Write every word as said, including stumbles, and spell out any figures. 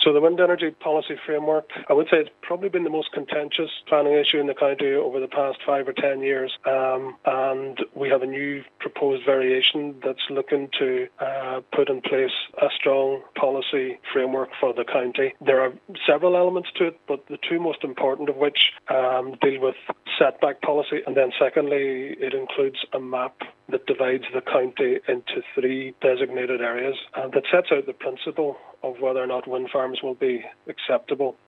So the wind energy policy framework, I would say it's probably been the most contentious planning issue in the county over the past five or ten years. Um, and we have a new proposed variation that's looking to uh, put in place a strong policy framework for the county. There are several elements to it, but the two most important of which um, deal with setback policy. And then secondly, it includes a map that divides the county into three designated areas and that sets out the principle of whether or not wind farms will be acceptable